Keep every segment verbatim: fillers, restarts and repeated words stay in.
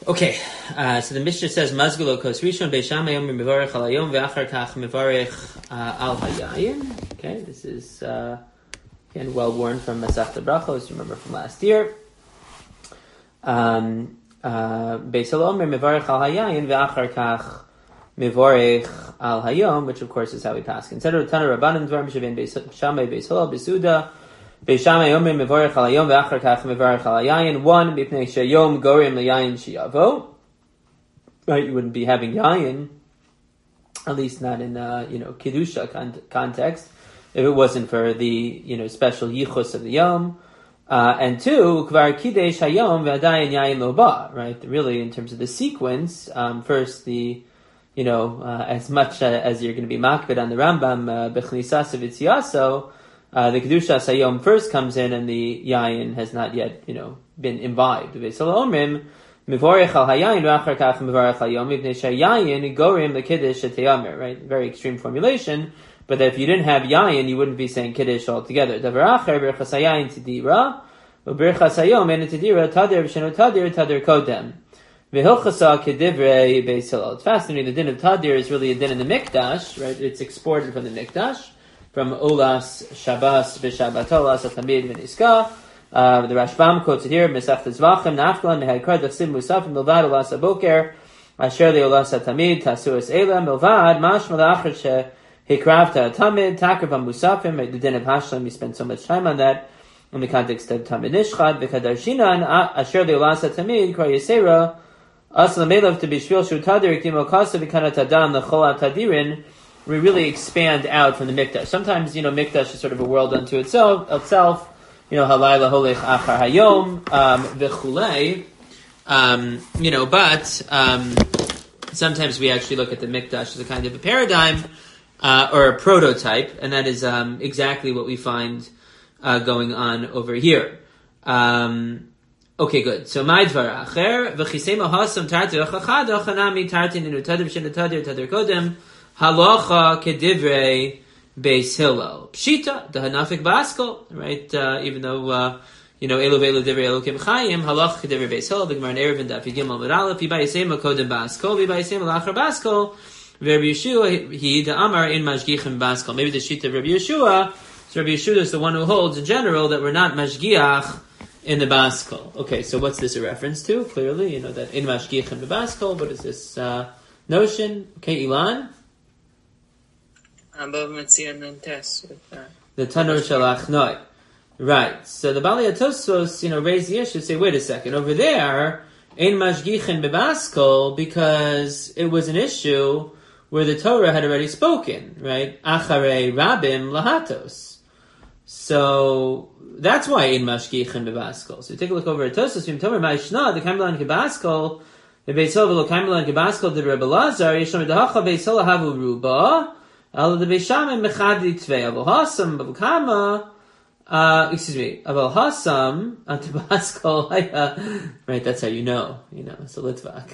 Okay, uh, so the Mishnah says, Mazgulo kos rishon beisham hayom mivarech al hayom ve'achar kach mivarech al hayayin. Okay, this is, uh, again, well-worn from Masechta Brachos, you remember from last year. Um, uh, Beis Hillel mivarech al hayayin ve'achar kach mivarech al hayom, which of course is how we pass. Consider Tana Rabbanim Dvarim Shavin Beis Shammai Beis Hillel Besuda. Beishamay Yomim Mevorech Al Hayom Ve'achar Kach Mevorech Al Hayayin. One, Bipnei Sheyom Gorim LeYayin Sheyavo. Right, you wouldn't be having yayin, at least not in uh, you know kedusha con- context, if it wasn't for the you know special yichus of the yom. Uh, and two, Kvar Kidesh Hayom Ve'adayin Yayin Lo Ba. Right, really in terms of the sequence, um, first the you know uh, as much uh, as you're going to be makbid on the Rambam Bechnisas of Itziaso. Uh, the Kedusha Sayom first comes in and the Yayin has not yet, you know, been imbibed. V'esel omrim, Mivorech al Hayayin v'achar kach Mivorech al Yom, Mipnei Shayayin, Gorim the Kiddush Sheteyamir, right? Very extreme formulation, but if you didn't have Yayin, you wouldn't be saying Kiddush altogether. Davar acher, Birchas Hayayin Tidira, Birchas Hayom, and Tidira, Tadir, V'shenu Tadir, Tadir Kodem. V'hilchasa Kedivrei Beis Hillel. It's fascinating, the din of Tadir is really a din in the Mikdash, right? It's exported from the Mikdash. From Olas Shabbos B'Shabbatolas Atamid V'Niska. Uh, the Rashbam quotes it here. Mesach Tzvachim Nafkalan Mehaikar Dachsim Musafim Milvad Olas Aboker Asher Le Olas Atamid Tasuas Eila Milvad Mashma La'achar Shehikravta Atamid Takrav Musafim. The din of Hashlam, we spent so much time on that in the context of Tamid Nishchad V'Kadarshina Asher Le Olas Atamid Kar Yisera Aslam Elav to Bishvil Shu Tadir Kimo Kasa V'Kanat Adam L'Chol Tadirin. We really expand out from the Mikdash. Sometimes, you know, Mikdash is sort of a world unto itself, itself. You know, Halayla Holech Achar Hayom, um, V'chulei. Um, you know, but, um, sometimes we actually look at the Mikdash as a kind of a paradigm, uh, or a prototype, and that is, um, exactly what we find, uh, going on over here. Um, okay, good. So, my dvar acher, v'chisema hasam tarti achachad, achanami tarti ninu tadir b'shenu tadir tadir kodem, Halacha kedivrei Beis Hillel. Pshita, the Hanafik Baskel, right? Uh, even though, uh, you know, Elu Velu Divrei Elokim Chayim, Halacha kedivrei Beis Hillel, the Gemara in Erevin Daf Yigim Al V'Alef, Yibai Yisema Kodem Baskel, Yibai Yisema Lachar Baskel, Rabbi Yeshua, he, the Amar in Mashgichim Baskel. Maybe the Shita of Rabbi Yeshua, so Rabbi Yeshua is the one who holds in general that we're not Mashgiach in the Baskel. Okay, so what's this a reference to? Clearly, you know, that in Mashgichim the Baskel, what is this, uh, notion? Okay, Ilan? Above Metzion and Tess with that. The Tanur Shalach Noi. Right. So the Bali Atosfos, you know, raise the issue, say, wait a second, over there, Ein Mashgichin Bebaskel, because it was an issue where the Torah had already spoken, right? Acharei Rabim Lahatos. So that's why Ein Mashgichin Bebaskel. So take a look over at Tosfos, Vim Tomer Ma'ishna, the Kaimelan Kebaskel, the Beis Hillel v'lo Kaimelan Kebaskel, the Rebbe Lazar, Yeshom Edahacha Beis Hillel Havu Ruba, Al the Beishamim Mechadi Tvei Aval Hasam Babkama. Uh, excuse me, Aval Hasam Antibaskal. Right, that's how you know. You know, it's a Litvak.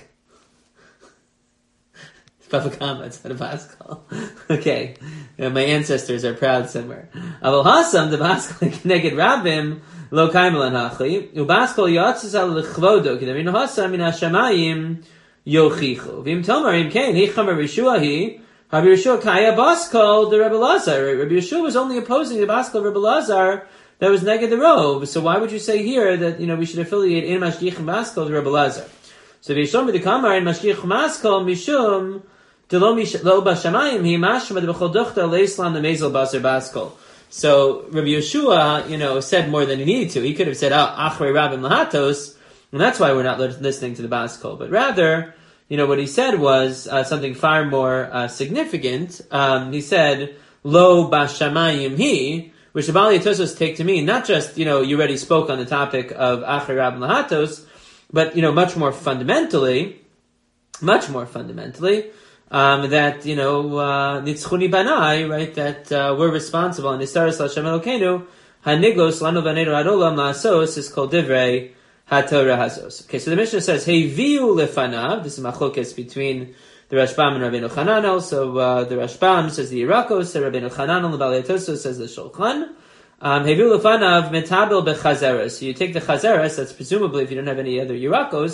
Babkama, it's not a Baskal. Okay, you know, my ancestors are proud somewhere. Aval Hasam the Baskal Keneged Rabim Lo Kaimelan Hachi Ubaskal Yatzis Al Lechvodo Kedavin Hasam Min Hashamayim Yochichu Vim Tomarim Kain Hichamer Rishuahi. Rabbi Yeshua Kaya Baskal the Rebbe Lazar. Rabbi Yeshua was only opposing the Baskal of Rebbe Lazar that was neged the Rov. So why would you say here that you know we should affiliate in Mashgiach and Baskal to Rebbe Lazar? So Vishom the Kamar in Mashgiach Baskal Mishum Delo Lo Bashamayim He Mashma the Bechol Dochta Leislam the Mezel Basar Baskal. So Rabbi Yeshua, you know, said more than he needed to. He could have said Achrei Rabim Lahatos, and that's why we're not listening to the Baskal. But rather, you know, what he said was uh, something far more uh, significant. Um, he said, Lo Bashamayim He, which the Bali Tosos take to mean not just, you know, you already spoke on the topic of Achrei Rabim Lahatos, but, you know, much more fundamentally, much more fundamentally, um, that, you know, Nitzchuni Banai, right, that uh, we're responsible, and Nistaris Lashem Elokeinu, Haniglos Lanu Vaneru Adolam Lasos is called Divrei HaTorah Hazos. Okay, so the Mishnah says, Hey Viu Lefanav, this is machlokes between the Rashbam and Rabbeinu Chananel. So uh, the Rashbam says the Irakos, the Rabbeinu Chananel, the Bali Atosos says the Shulchan. Um, Hey Viu Lefanav metabel bechazeres. So you take the chazeres, that's presumably, if you don't have any other Irakos,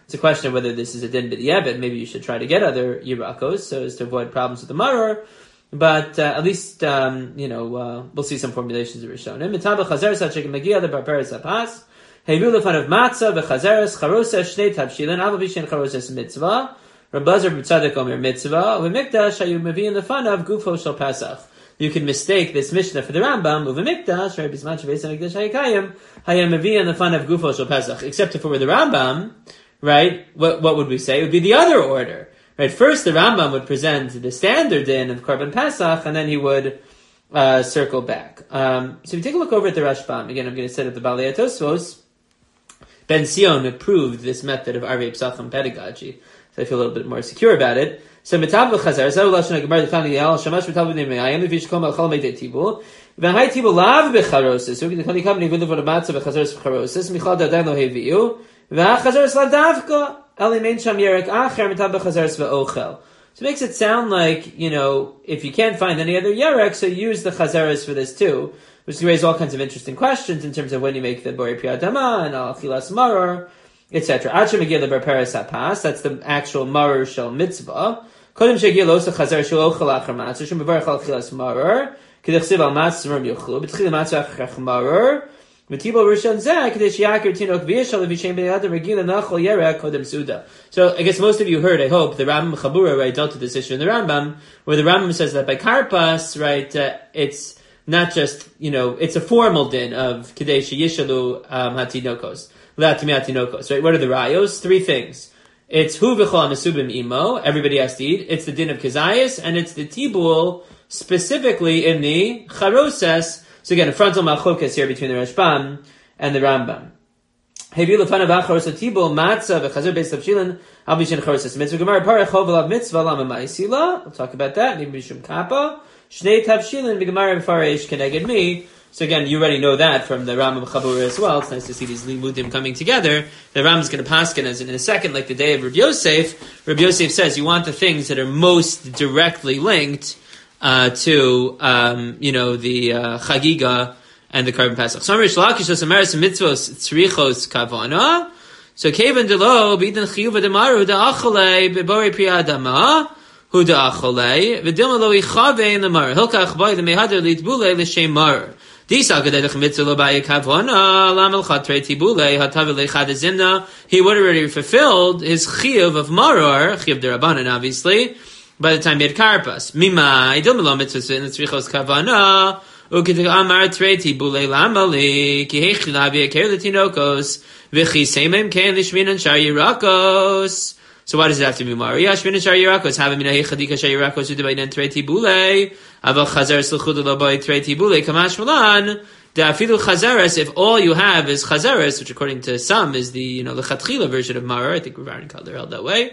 It's a question of whether this is a din b'diavad. Maybe you should try to get other yirakos so as to avoid problems with the maror. But uh, at least, um, you know, uh, we'll see some formulations of Rishonim. Mitaba chazeres ha'shegem megia lebarperes hapas. Heviu lefan of matzah v'chazeres charoses shnei tabshilin aval vishen charoses mitzvah. Rabbazer b'tzadek omer mitzvah v'mikdash hayu mevi'in lefan of gufo shel Pesach. You can mistake this Mishnah for the Rambam uv'mikdash right bisman shebeis hamikdash hayikayim hayam mevi'in lefan of gufo shel Pesach. Except if it were the Rambam, right? What what would we say? It would be the other order. Right, first the Rambam would present the standard din of Korban Pesach, and then he would uh, circle back. Um, so if you take a look over at the Rashbam, again, I'm going to set up the Balei Tosfos. Ben Sion approved this method of Arvei Pesachim pedagogy, so I feel a little bit more secure about it. So Metav v'Chazar, Zav Lashon HaGemara, the family Yal, Shamash Metav v'Nei Me'ayim, Levish Kol Malchal Meidei Tibul, V'Hai Tibul Lav B'Charosis, so the Kali Kamni V'Lev V'Matzah V'Chazaros V'Charosis, Michal Dadan Lo Hevi'u, V'Chazaros Ladavka, so it makes it sound like, you know, if you can't find any other yerek, so use the chazeres for this too, which can raise all kinds of interesting questions in terms of when you make the borei priyadama and al chilas maror, et cetera. That's the actual maror shel mitzvah. Kodim shegil osa chazer shel ochel achar matzah, shem bevarach al chilas maror, k'dechsiv al matzah rom yochlu, b'tchil matzah achar maror, So I guess most of you heard, I hope, the Rambam Chabura, right, dealt with this issue in the Rambam, where the Rambam says that by Karpas, right, uh, it's not just, you know, it's a formal din of Kadesh Yishalu um, Hatinokos, Latimi Hatinokos, right? What are the rayos? Three things. It's Hu V'chol Mesubim Imo, everybody has to eat. It's the din of Kazayas, and it's the Tibul, specifically in the Charoses. So again, a frontal malchokas here between the Rashbam and the Rambam. Heviu lefanav acharos atibul matzah v'chazer beis tavshilin al bishen charoses mitzvah gemara parach hovelav mitzvah lama ma'isila. We'll talk about that. Maybe mishum kappa shnei tavshilin v'gemara v'faresh keneged mi. So again, you already know that from the Rambam Chabura as well. It's nice to see these limudim coming together. The Rambam's going to paskin as in a second, like the day of Rabbi Yosef. Rabbi Yosef says you want the things that are most directly linked Uh, to, um, you know, the, uh, Chagiga and the Korban Pesach. So, Rish Lakish, Osameres, Mitzvos, Tzrichos, Kavana. So, Kevan Delo, Bidin Chiyuva Demaru, Da Acholei, Bebori Priyadama, Hu Da Acholei, Vidilma Lo Ichave in the Mar, Hilka Achboy, the Mehader Litbule, Lishem Mar. Disa Gadech Mitzvah Lo Baye Kavana, Lamel Chatre Tibule, Hatavile Chadazimna. He would already fulfilled his Chiyuv of Maror, Chiyuv Derabanan, obviously, by the time he had karpas. Mima, idilmelo mitzvah in the tzrichos kavana, ukitik amar treti bule lamali, ki hechi lavi aker letinokos, v'chi seimem ken lishminan shar yirakos. So why does it have to be Maria? Shminan shar yirakos, have mina hechadika shar yirakos, udabayin treti bule, aval chazer sluchud lo boy treti bule, kamash malan, da afilu chazeres, if all you have is chazeres, which according to some is the, you know, the chatchila version of Mara, I think Rav Kalder held that way.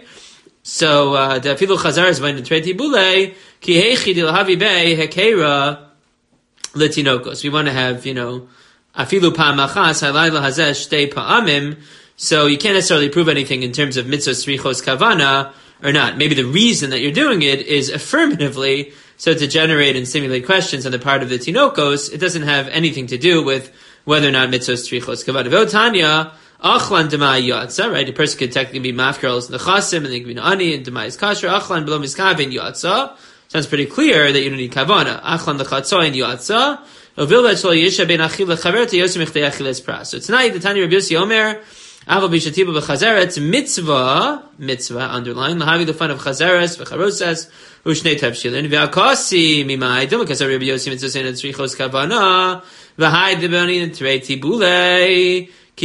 So, uh, the afilu chazares by the treti bule, ki hechi dil havi bei hekera letinokos. We want to have, you know, afilu pa'amachas halayla hazesh shtei pa'amim. So you can't necessarily prove anything in terms of mitzvah srichos kavana or not. Maybe the reason that you're doing it is affirmatively, so to generate and stimulate questions on the part of the tinokos. It doesn't have anything to do with whether or not mitzvah srichos kavana. V'otanya, Achlan Demai Yatza, right? A person could technically be mafkarels in the chasim, and they could be ani, and Demai is kasher. Achlan below miskavin Yatza. Sounds pretty clear that you don't need kavana. Achlan lechatzoin Yatza. Ovilvet shol yisha ben achil lechaver to yosim ichdei achiles pras. So tonight, the Tani Rabbi Yossi Omer, Aval b'shatiba b'chazeret, mitzvah, mitzvah, underline, lahavi the fun of chazeres, v'charoses, u'shnei tavshilin, v'akasi, mimai, because Rabbi Yossi mitzvah saying tzrichos kavana, v'hai debanin treti bulei, so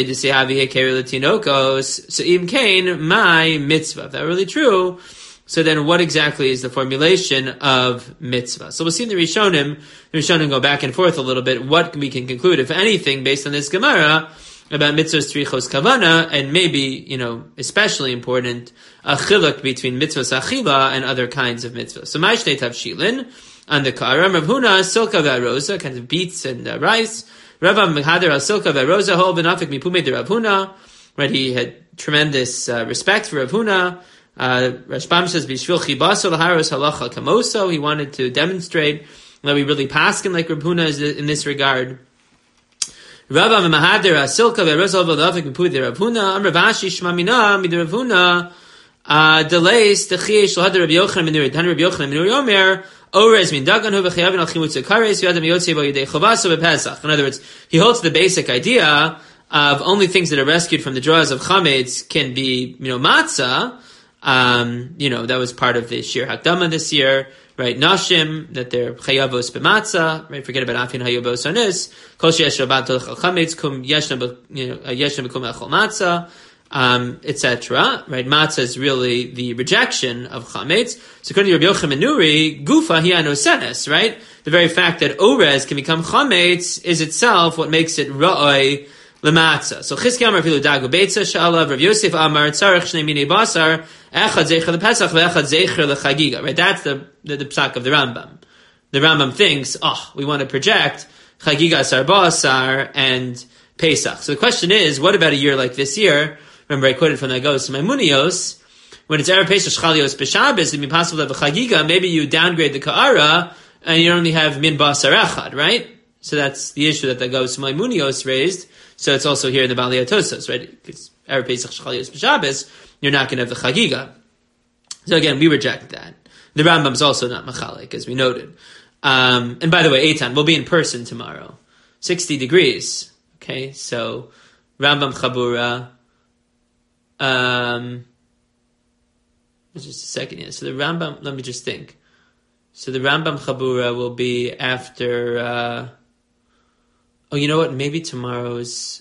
im kain my mitzvah. If that really true, so then what exactly is the formulation of mitzvah? So we'll see in the Rishonim, the Rishonim go back and forth a little bit, what we can conclude, if anything, based on this Gemara, about mitzvahs tzrichos kavana, and maybe, you know, especially important, a chiluk between mitzvahs achila and other kinds of mitzvahs. So ma'ishnei tavshilin, on the karam, Rav Huna, silka v'arosa, kind of beets and uh, rice, Rabbi Mechader Asilka Veroza Hol Benafik Mipume de Rav Huna. Right, he had tremendous uh, respect for Rav Huna. Uh, Rashbam says Bishvil Chibaso Laharos Halacha Kamoso. He wanted to demonstrate that we really paskin like Rav Huna is in this regard. Rava Mahadir Asilka Ve'Rezal V'Lavik Mipud Ravuna Am Ravashi Shmamina Mid Ravuna delays the Chiyei Shal Hadar Rabbi Yochanan Min Nuri Tan Rabbi Yochanan Min Nuri Omer Orez Min Dagan Hu V'Chayavin Al Chimutz Kares V'Adam Yotzei Bo Yidei Chovaso V'Pesach. In other words, he holds the basic idea of only things that are rescued from the draws of chametz can be, you know, matzah. Um, you know, that was part of the Shir Hakdama this year, right? Nashim, that they're chayavos b'matzah, right? Forget about afin hayavos onis. Kol sheyesh rabat tolech al chametz, kum yeshna, you know, yeshna b'kum echol matzah, um, et cetera. Right? Matzah is really the rejection of chametz. So according to Rabbi Yochanan Nuri, gufa hi anosenes, right? The very fact that orez can become chametz is itself what makes it ra'oi L'matzah. So Chizki Amar Filu Dagu Beitza Sha'alav Rav Yosef Amar Tzarech Shnei Minei Basar Echad Zecher LePesach Ve'echad Zecher LeChagiga. Right, that's the, the the psak of the Rambam. The Rambam thinks, oh, we want to project Chagiga Asar Basar and Pesach. So the question is, what about a year like this year? Remember, I quoted from the Agos Maimonios. When it's Erev Pesach Shchalios B'Shabbos, it'd be possible to have a Chagiga. Maybe you downgrade the Ka'ara and you only have Min Basar Echad, right? So that's the issue that the Agos Maimonios raised. So it's also here in the Balei Tosas, right? Because Erev Pesach Shchalios B'Shabbos, you're not going to have the Chagiga. So again, we reject that. The Rambam's also not Machalik, as we noted. Um, and by the way, Eitan, we'll be in person tomorrow. sixty degrees. Okay, so Rambam Chabura. Um, just a second here. So the Rambam, let me just think. So the Rambam Chabura will be after... Uh, Oh, you know what? Maybe tomorrow's...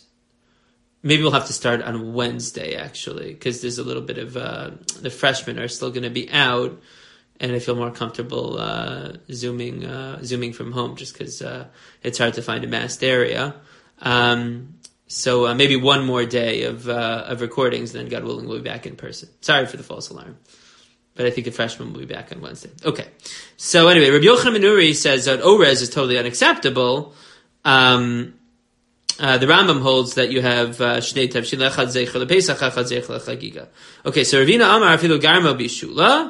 Maybe we'll have to start on Wednesday, actually, because there's a little bit of... Uh, the freshmen are still going to be out, and I feel more comfortable uh, zooming uh, zooming from home, just because uh, it's hard to find a masked area. Um, so uh, maybe one more day of uh, of recordings, then God willing, we'll be back in person. Sorry for the false alarm. But I think the freshmen will be back on Wednesday. Okay. So anyway, Rabbi Yochanan Ben Nuri says that Orez is totally unacceptable. Um, uh, the Rambam holds that you have Shnei Tavshin Lechad Zeicher LePesach Echad Zeicher LeChagiga. Okay, so Ravina Amar Afilu Garmo Bishula,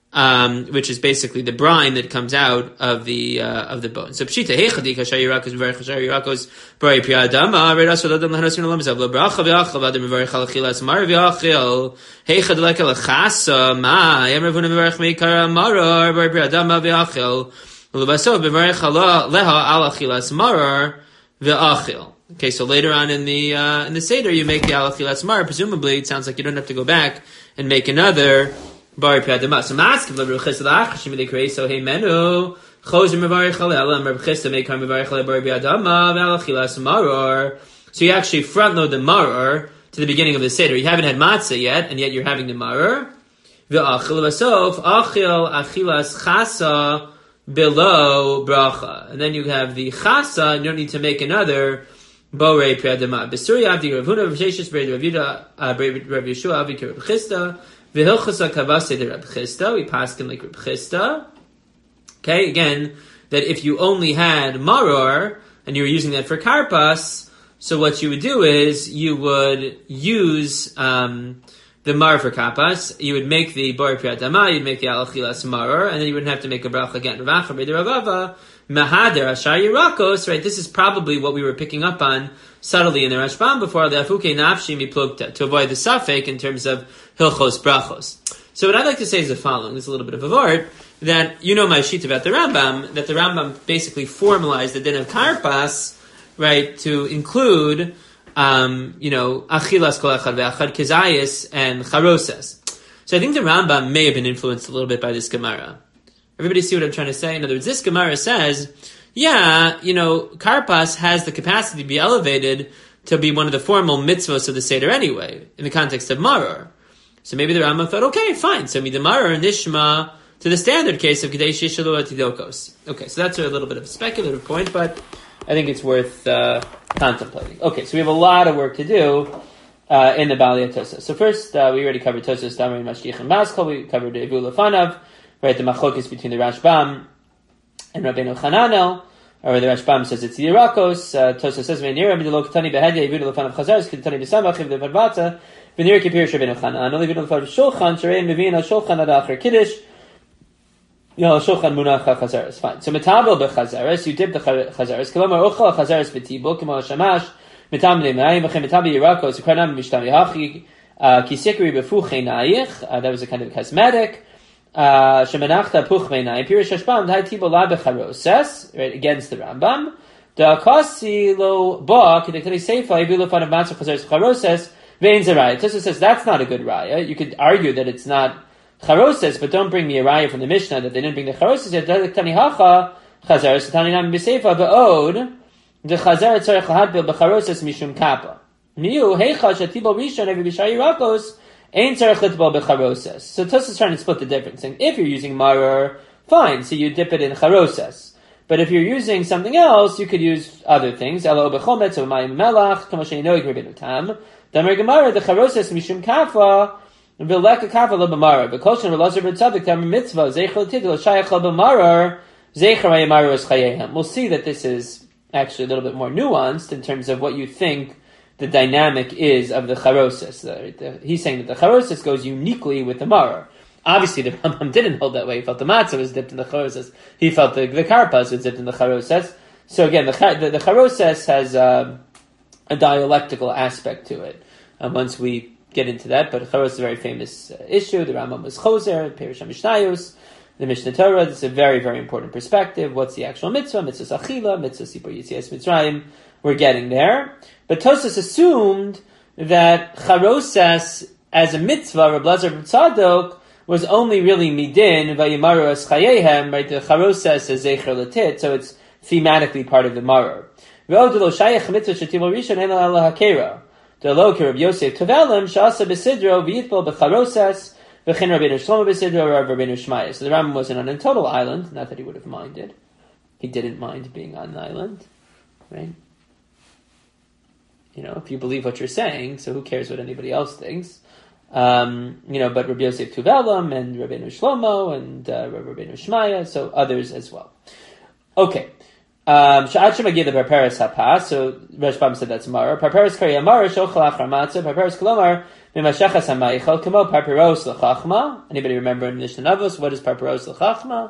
um, which is basically the brine that comes out of the uh, of the bone. So Pshita Heichadi Kashar Yirakos V'Varech Kashar Yirakos B'Rei Pri Adama Redas V'Ladam Lahanos V'Nolam Zav L'Bracha V'Achal V'Adam V'Varech Al Achilas Mar V'Achil Heichad Leka L'Chasa Ma Yem Ravuna V'Varech Meikara Maror B'Rei Pri Adama V'Achil L'Basov V'Varech Leha Al Achilas Maror V'Achil. Okay, so later on in the uh, in the Seder, you make the Al Achilas Maror. Presumably, it sounds like you don't have to go back and make another Bari Pri Adama. So Maskim L'Rav Chisda L'Achashim V'Dikrei So Hey Menu Chozim V'Varech Alel Rav Chisda Meikar V'Varech Alel Bari Pri Adama V'Al Achilas Maror. So you actually front load the Maror to the beginning of the Seder. You haven't had matzah yet, and yet you're having the Maror. V'Achil V'Sof Achil Achilas Chasa below bracha, and then you have the chasa, and you don't need to make another borei pri adama. B'suri avdi Rav Huna Rav Sheshes B'rei Rav Yehuda Rav Yeshua Avdi Rav Chisda v'hilchasa kavase de Rav Chisda. We pass him like Rav Chisda. Okay, again, that if you only had maror and you were using that for karpas, so what you would do is you would use um, the mar for kapas, you would make the bor pri adama, you'd make the al achilas maror, and then you wouldn't have to make a bracha again. Ravacha b'der Ravava mahader ashar yirakos. Right, this is probably what we were picking up on subtly in the Rashbam before the afuke nafshi miplugta, to avoid the safek in terms of hilchos brachos. So what I'd like to say is the following. There's a little bit of a vort that you know my sheet about the Rambam, that the Rambam basically formalized the din of karpas, right, to include. Um, you know, achilas kol echad ve'achad kezayis and charoses. So I think the Rambam may have been influenced a little bit by this Gemara. Everybody see what I'm trying to say? In other words, this Gemara says, yeah, you know, karpas has the capacity to be elevated to be one of the formal mitzvos of the Seder anyway, in the context of maror. So maybe the Rambam thought, okay, fine, so the maror nishma to the standard case of Kadesh Yishalu Atidokos. Okay, so that's a little bit of a speculative point, but I think it's worth uh, contemplating. Okay, so we have a lot of work to do uh, in the Balei Tosas. So first, uh, we already covered Tosas, Damar, Mashgiach, and Maskal. We covered Evu Lefanav, right, the Machokis between the Rashbam and Rabbeinu Chananel, or the Rashbam says it's the Yirakos. Uh, Tosas says, V'nira b'delo ketani behedya, Evu Lefanav Chazaris, ketani b'samach, Evu Lefanav V'nira kipir Rabbeinu Chananel, Evu Lefanav Shulchan, Sharei Mevin HaShulchan Ad Acher Kiddush, Yo, Shulchan Munach HaChazaris. Fine. So, metabel bechazaris, you dip the chazaris. Kalomar ochal chazaris b'tibul, k'mo shamash, Mitamne Mayim v'chem mitabi Yirakos ukranam mishtami hachi kisikri befuch einayich. That was a kind of cosmetic. Shemenachta puch einayim. Pirish Hashbam Hai Tibo La Becharoses. Right against the Rambam. Da Kasi Lo Ba Kedekani Seifa Yivilu Fan of Matzah Chazaris Charoses Vein Zeraya. Tosfos says that's not a good raya. You could argue that it's not Charoses, but don't bring me a raya from the Mishnah that they didn't bring the Charoses yet. Tani Hacha Chazaris Tani Nam B'Seifa Ve'od the Chazar Tzarech Lahadbil B'Charoses Mishum Kappa. Miu Heicha Shatibo Rishon Evi B'Shai Yirakos Ein Tzarech Litbal B'Charoses. So Tosfos is trying to split the difference, saying if you're using Maror, fine, so you dip it in Charoses. But if you're using something else, you could use other things. Elo B'Chometz or Mayim Melach Kamoshe Noig Rabbeinu Tam. Damer Gemara the Charoses Mishum Kappa V'Leka Kappa Lo B'Marar V'Kolshen V'Lazar B'Tzadik Damer Mitzvah Zeichel Tidel Shayach Lo B'Marar Zeicher Hayamarar Es Chayehem. We'll see that this is actually a little bit more nuanced in terms of what you think the dynamic is of the Charoses. The, the, he's saying that the Charoses goes uniquely with the Marar. Obviously, the Rambam didn't hold that way. He felt the matzah was dipped in the Charoses. He felt the, the karpas was dipped in the Charoses. So again, the the, the Charoses has uh, a dialectical aspect to it. And once we get into that, but Charoses is a very famous uh, issue. The Rambam was Choser, Perish HaMishnayos, the Mishnah Torah. This is a very, very important perspective. What's the actual mitzvah? Mitzvah Achila, Mitzvah Sipur Yitzias Mitzrayim. We're getting there. But Tosfos assumed that Charoses as a mitzvah, Reb Lazar ben Tzadok, was only really midin, vayimaru es chayehem, right? The Charoses is zecher latit, so it's thematically part of the maror. Ve'od lo shayach mitzvah shetimol rishon eno ala hakera. The lo Reb Yosef Tovelim shasa besidro v'yitbol b'Charoses v'chin Rabbeinu Shlomo besidro Rav Rabbeinu Shmaya. So the Rambam wasn't on a total island, not that he would have minded. He didn't mind being on an island, right? You know, if you believe what you're saying, so who cares what anybody else thinks? Um, you know, but Rabbi Yosef Tuvelam and Rabbeinu Shlomo and uh, Rabbeinu Shmaya, so others as well. Okay. Um, Sha'at Shema Gid the Parparas Hapas, so Rashbam said that's Mara. Parparas Kari Amara, Shochal Achar Matzah, Parparas Kolomar, Mimashachas HaMayichal, Kamo Parparos L'Chachma. Anybody remember in Mishnah Navos, what is Parparos L'Chachma?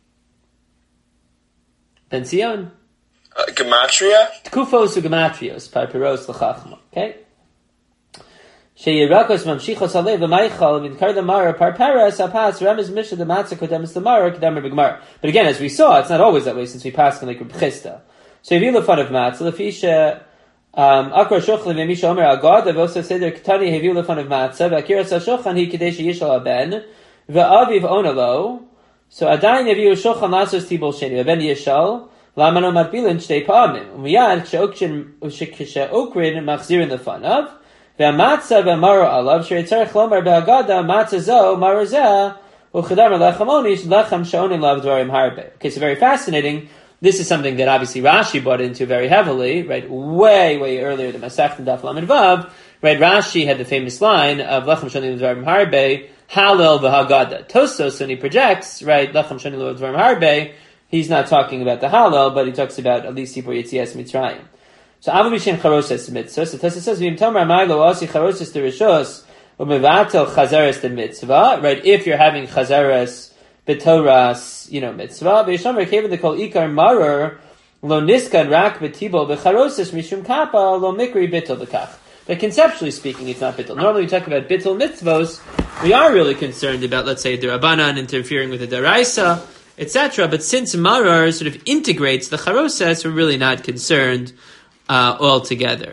Ben Zion? Uh, gematria? Tkufos u Gematrios, Parparos L'Chachma. Okay? Sheyirakos mamshichos alev v'maychal v'nkar the mara parparas apas remez misha the matzah kodemis the mara kodemer b'gemar. But again, as we saw, it's not always that way since we passed in like Reb Chisda. So if you look fun of matzah, lefisha akra shochle v'misha omer agad v'osa seder ketani heviu lefan of matzah v'akiras ha'shochan hi kadesh yishal aben v'aviv onalo. So adayin heviu shochan lasos tibol sheni aben yishal lamano matbilin shtei pa'amim umiyad she'okrin machzirin lefanav. Ve'amatzah ve'mara alav she'yitzarech lomar be'agada matzah zo marazeh u'chadam lechamonish lechem she'onin lav dvarim harbe. Okay, so very fascinating. This is something that obviously Rashi bought into very heavily, right? Way, way earlier than Masech and Daf Lamed Vav, right? Rashi had the famous line of lechem she'onin lav dvarim harbe halel v'hagada. Tosfos, when he projects, right, lechem she'onin lav dvarim harbe, he's not talking about the halel, but he talks about at least Sipur Yitzias Mitzrayim. So Avu Bishem Charoses mitzvah. So Tosfos says V'im Tomer Amaylo Asi Charoses to Rishos Umevatel Chazeres the mitzvah. Right? If you're having Chazeres b'Toras, you know, mitzvah. V'yishomer Kevin the Kol Ikar Marer Lo Niskan Rak b'Tibol b'Charoses Mishum Kappa Lo Mikri Bittul b'Kach. But conceptually speaking, it's not bittul. Normally we talk about bittul mitzvos. We are really concerned about, let's say, the Rabbanan interfering with the Daraisa, et cetera. But since Marer sort of integrates the Charoses, we're really not concerned Uh, altogether.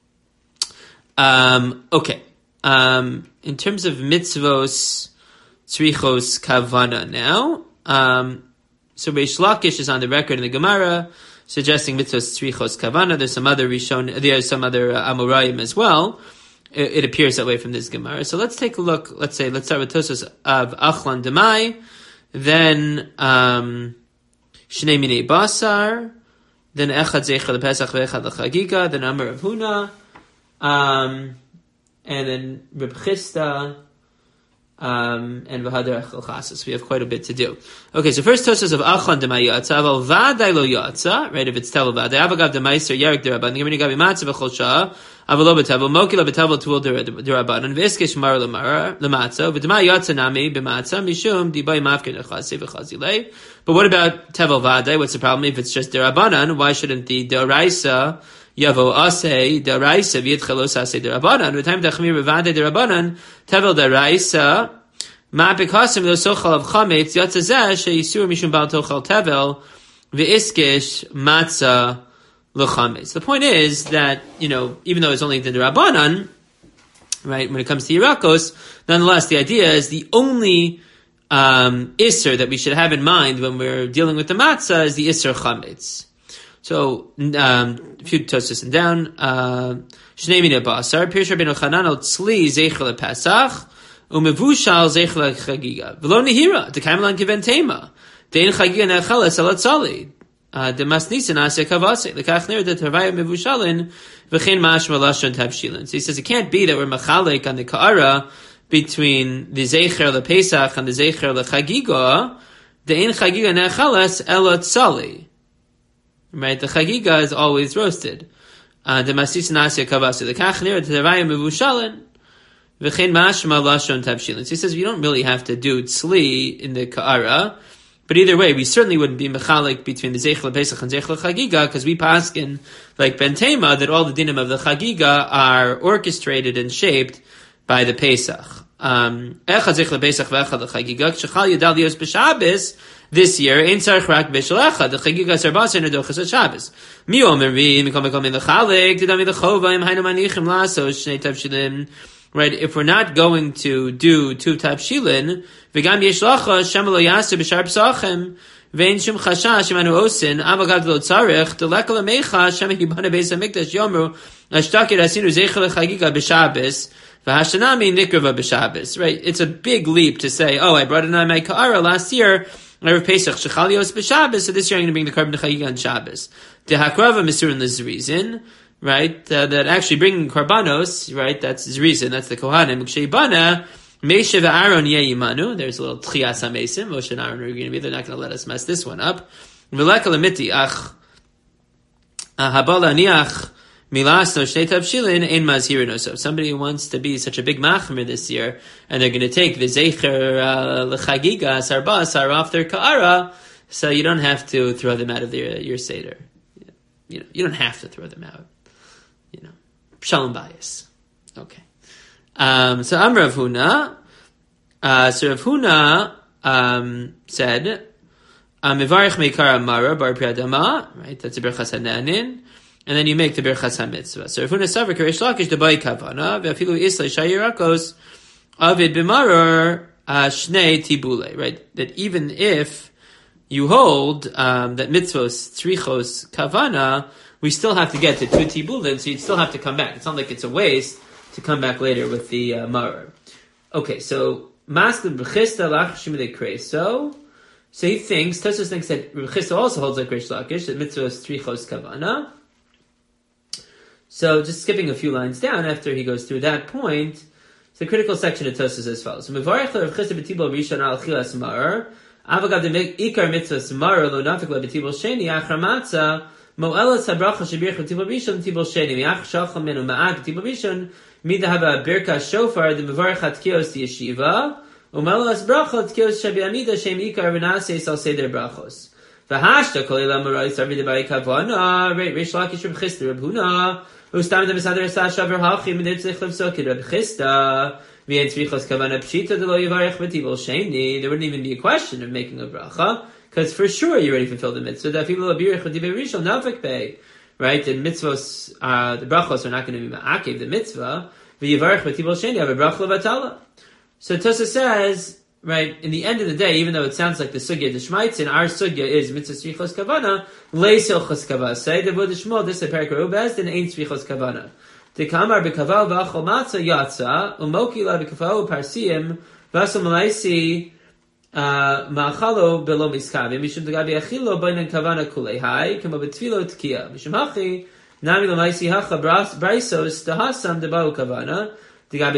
Um, okay. Um, in terms of mitzvos, tzrichos kavana now. Um, so Reish Lakish is on the record in the Gemara suggesting mitzvos tzrichos kavana. There's some other Rishon, there's some other uh, Amoraim as well. It, it appears that way from this Gemara. So let's take a look. Let's say, let's start with Tosfos of Achlan Demai, then, um, Shnei Minei Basar, then Echad Zeicha LePesach ve'Echad LeChagiga, then Amar Rav Huna, um, and then Reb Chisda, um, and V'Hadar Echel Chasas. We have quite a bit to do. Okay, so first Tosfos of Achlan Demai Yatza, Aval V'Adai Lo Yatza, right, if it's Tevel V'Adai, Avagav Demaiser Yerek Deraban, Gemini Gabi Matzah V'Chol Shah, Avalo B'Tevel, Moki Lo B'Tevel Tuol Deraban, V'Iskish Mar L'Mara, L'Matzah, V'Demai Yatza Nami B'Matzah, Mishum, Dibai Mafkin Echase V'Chazilei. But what about Tevel V'Adai? What's the problem? If it's just Derabanan, why shouldn't the Deraisa Yavo Aseh Daraisa V'Yitchalos Aseh Darabanan. By the time Dachmir Bevade Darabanan, Tevel Daraisa, Ma Bekasim Lo Sochal of Chametz, Yatzazeh She'Yisur Mishum Bal Tochal Tevel, V'iskish Matzah L'Chametz. The point is that, you know, even though it's only the Darabanan, right, when it comes to Yirakos, nonetheless, the idea is the only um, Isser that we should have in mind when we're dealing with the Matzah is the Isser Chametz. So, um, a few tosas and down, uh, Shnei Mina Basar, Pirsha Ben Chananel Tzli Zeichel Pesach, Umevushal Zeichel Chagiga. V'lo Nehira, T'kaimelan Kiven Tema, Dein Chagiga Nechalas Alat Tzali, De Masnisin Asya Kavase, Lekach Ner De Tervaya Mevushalin, V'chein Mashma Lashon Tabshilin. So he says it can't be that we're Machalek on the Ka'ara between the Zeicher Le Pesach and the Zeicher Le Chagiga, Dein Chagiga Nechalas Alat Tzali. Right, the chagiga is always roasted. The masis nasya kavasi. The kachnir tevayim mevushalin. V'chein mashma lashon tabshilin. So he says we don't really have to do tzli in the ka'ara, but either way, we certainly wouldn't be mechalik between the zeichel pesach and zeichel chagiga because we paskin like Ben Tema that all the dinim of the chagiga are orchestrated and shaped by the pesach. Um, echad zeichel pesach v'echad the chagiga. K'shachal yadal lios b'shabes. This year, ein tzarich rak b'shalecha, the chagiga sarbasa in adochas at Shabbos. Mi omer vi, mikom mikom in the chalek, didami the chova, im hainu manichim laso, shnei tavshilin. Right, if we're not going to do two tavshilin, v'gam yesh lacha, shem lo yaseh b'shar p'sachem, v'ein shum chashash, imanu osin, avagad lo tzarich, deleka lemecha, shem hibana beis hamikdash yomru, ashtakir asinu zeichel chagiga b'Shabbos, v'hashanami nikrava b'Shabbos. Right, it's a big leap to say, oh, I brought it on my ka'ara last year, Erev Pesach Shechalios b'Shabbos, so this year I'm going to bring the carbon chagiga on Shabbos. The hakrava misurin l'zrizin, right? Uh, that actually bringing karbanos, right? That's zrizin. That's the kohanim. Ksheibana Moshe ve'Aaron yeimanu. There's a little tchias hamesim. Moshe and Aaron are going to be. They're not going to let us mess this one up. V'leka lemiti ach habala niach milas no shnei tavshilin ein mazhirin. So somebody who wants to be such a big machmer this year, and they're going to take the zeicher lechagiga sarbas are off their ka'ara, so you don't have to throw them out of their, your seder. You know, you don't have to throw them out. You know, shalom bayis. Okay. Um, so Am Rav Huna, uh, so Rav Huna um, said, "Mivarich meikara mara bar priadama." Right, that's a berachas hananin. And then you make the Birchas HaMitzvah. So, if Huna Savar Karish Lakish Dabai Kavana, Ve'afilu Islay Shayirakos, Avid B'Maror, Shnei Tibule, right? That even if you hold, um, that mitzvos, tzrichos, kavana, we still have to get to two tibulin, so you'd still have to come back. It's not like it's a waste to come back later with the, uh, maror. Okay, so, Masked B'chista Lach Shimei Kreis. So, so he thinks, Tosfos thinks that B'chista also holds like Karish Lakish, that mitzvos, tzrichos, kavana. So, just skipping a few lines down after he goes through that point, so the critical section of Tosfos is as follows. So, Mevarech Rav Chisda b'tibul rishon al chilas maror, avagav de ikar mitzvahs maror lo nafik le b'tibul sheni achar matzah, mo'elas habracha shebirch b'tibul rishon b'tibul sheni, mi'ach shalcha menu ma'ag b'tibul rishon, midahava birka shofar de mevarech hatkios di yeshiva, u'melas bracha hatkios shebi'amida shem ikar v'naseis al seder brachos. V'hashta kol ilam marais arvi de ba'i kavana, Reish Lakish Rav Chisda Rav Huna, Ustam de Mesader Sasha Verhachim and Itzich Lev Sokid Reb Chisda V'en Tzrichos Kavana Pshita De Lo Yivarech B'Tibul Sheni. There wouldn't even be a question of making a bracha because for sure you already fulfilled the mitzvah. That people Abirich B'Tibul Rishon Nafik Pei, right? The mitzvahs, uh, the brachos are not going to be ma'akev the mitzvah. V'Yivarech B'Tibul Sheni have a bracha levatala. So Tosfos says, right, in the end of the day, even though it sounds like the sugya d'shmaitzin, our sugya is mitzvah tzrichos kavana, leisel chos kavah. Say the vod shmo, this is a parak ubez, then ain't tzrichos kavana. Tekamar b'kavav v'achol matzah yatsa, umoki la b'kavav parsiim, v'asol malaisi ma'achalo belo miskavim, mishum d'gabi achilo b'inen kavana kulei kama b'tfilo t'kiya. Mishum hachi, nami l'maisi hacha braisos tahasam d'ba'u kavana, so the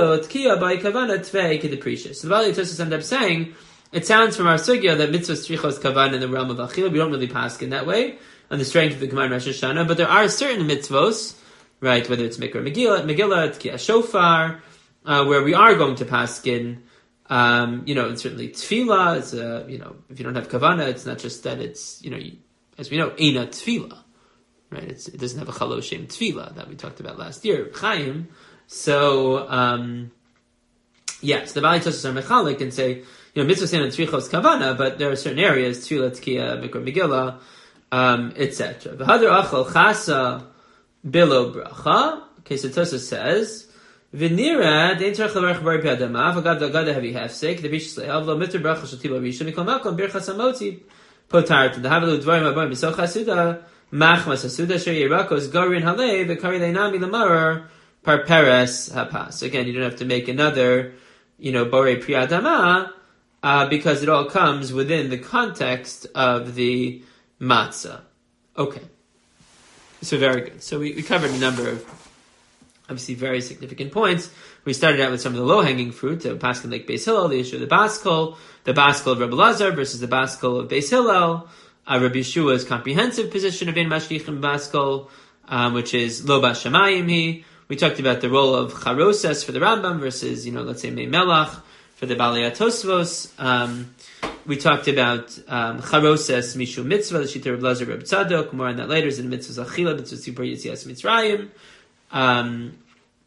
Bali Tosfos end up saying, it sounds from our sugya that mitzvah strichos kavan in the realm of achila. We don't really pass in that way on the strength of the Gemara Rosh Hashanah, but there are certain mitzvos, right? Whether it's Mikra Megillah, Megillah, Tkiyah Shofar, uh, where we are going to pass in. Um, you know, and certainly tefillah. It's a, you know, if you don't have kavana, it's not just that it's, you know, you, as we know, eina tefillah, right? It's, it doesn't have a chalo shem tefillah that we talked about last year, Chaim. So, um, yes, the Bali Tosfos are mechalik and say, you know, mitzvah and tzrichos kavana, but there are certain areas, tefillah, tkiya, mikra megillah, um, et cetera. V'hadar achal chasa bilo bracha. Okay, so Tosfos says, v'nira dein tzarich levarach bari pi'adama, v'gad v'gad heavy hefsek, the bish slehav lo mitzvah bracha shatila rishon, mikol makom birchas hamotzi potar to the havalu dvarim aboim misoch hasuda machmas hasuda sher yirakos garin halei v'kari leinami lamarar parperes hapas. Again, you don't have to make another, you know, borei priadama, uh, because it all comes within the context of the matzah. Okay. So very good. So we, we covered a number of, obviously, very significant points. We started out with some of the low-hanging fruit of Paskin Lake Beis Hillel, the issue of the Baskol, the Baskol of Rabbi Lazar versus the Baskol of Beis Hillel, uh, Rabbi Yeshua's comprehensive position of Ein Mashlichim Baskol, um, which is Lo Bashamayim Hi. We talked about the role of Charoses for the Rambam versus, you know, let's say Mei Melach for the Balei Tosfos. Um, we talked about um, Charoses Mishu Mitzvah, the Shita of Lazar Reb Tzadok. More on that later. Is in the Mitzvahs Achila, Mitzvah Sipur Yitzias Mitzrayim. Um,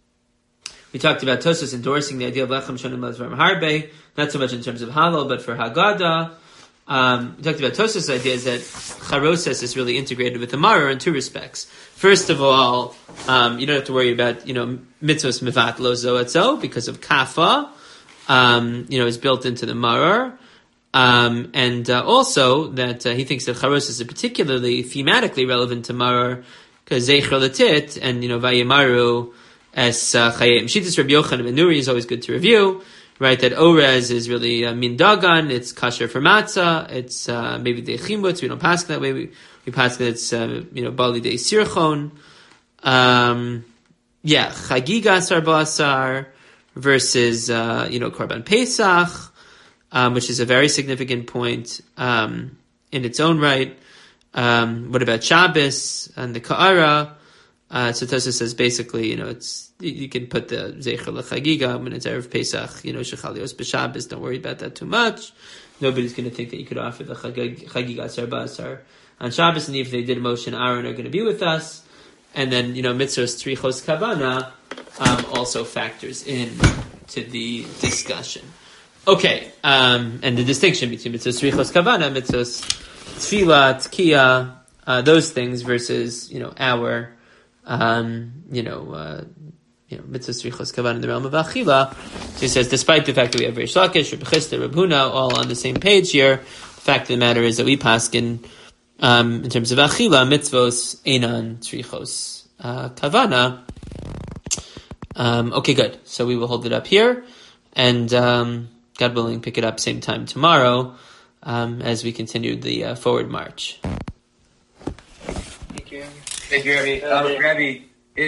we talked about Tosfos endorsing the idea of Lechem Shonim Lazvarim Harbe, not so much in terms of Halal, but for Haggadah. Um, we talked about Tosfos' idea is that Charoses is really integrated with the Maror in two respects. First of all, um, you don't have to worry about, you know, mitzvos mevat lo zoatzo because of kafa, um, you know, is built into the Maror. Um, and uh, also that uh, he thinks that Charoses is particularly thematically relevant to Maror because Zeicher Latit and, you know, Vayemaru as Chayim. Shittas Rabbi Yochanan ben Nuri is always good to review. Right, that Orez is really uh, min dagan, it's kasher for matzah, it's uh, maybe de chimutz, we don't pass that way, we, we pass that it's, uh, you know, bali de sirchon. Um, yeah, chagiga asar ba'asar versus, uh, you know, korban pesach, um, which is a very significant point, um, in its own right. Um, what about Shabbos and the Ka'ara? Uh, so Tosfos says basically, you know, it's, you, you can put the Zeicher L'Chagiga when it's Erev Pesach, you know, Shechalios B'Shabbos, don't worry about that too much. Nobody's going to think that you could offer the Chagiga Asar Ba'asar on Shabbos, and if they did, Moshe and Aaron are going to be with us. And then, you know, Mitzvahs Tzrichos Kavana, um, also factors in to the discussion. Okay, um, and the distinction between Mitzvahs Tzrichos Kavana, Mitzvahs Tefillah, Tkiya, uh, those things versus, you know, our, Um, you know, uh, you know, mitzvah tzrichos kavan in the realm of achila. So he says, despite the fact that we have Reish Lakish, Reb Chisda, Reb Huna, all on the same page here, the fact of the matter is that we paskin, um, in terms of achila, mitzvos einan tzrichos uh, kavana. Um, okay, good. So we will hold it up here, and um, God willing, pick it up same time tomorrow um, as we continue the uh, forward march. Thank you. Thank you, Rabbi. Um, Rabbi,